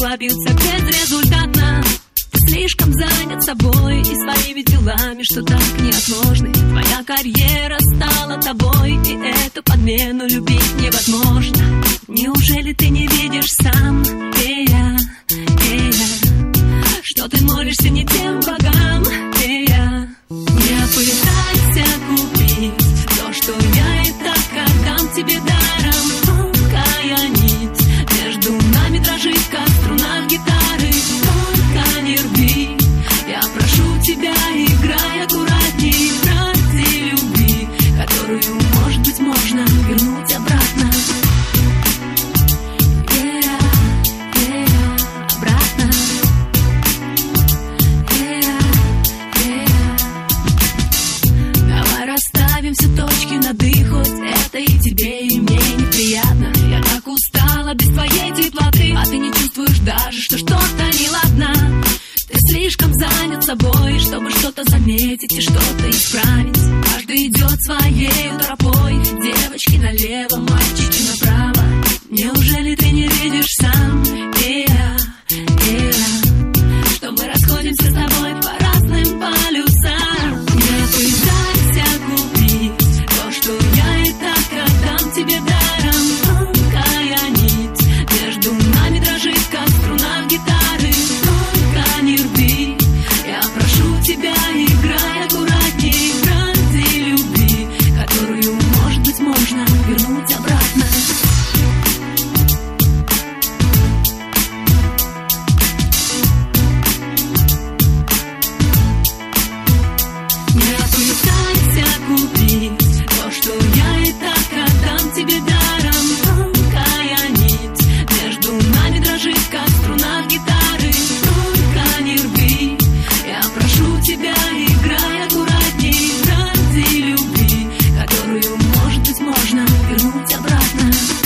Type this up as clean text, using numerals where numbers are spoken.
бился безрезультатно. Ты слишком занят собой и своими делами, что так невозможны. Твоя карьера стала тобой, и эту подмену любить невозможно. Неужели ты не видишь сам, что ты молишься не тем богам, Не пытайся купить то, что я и так отдам тебе даром. Тонкая нить между нами дрожит, как струна гитары. Только не рви, я прошу тебя, играй аккуратней. Ради любви, которую, может быть, можно вернуть обратно. Обратно. Давай расставим все точки над «и», хоть это и тебе, и мне неприятно. Я так устала без твоей теплоты, а ты не чувствуешь даже, что что-то неладно. Ты слишком занят собой, чтобы что-то заметить и что-то исправить. Каждый идет своей тропой, девочки налево, мальчики направо. Неужели ты не видишь сам, что мы расходимся с тобой?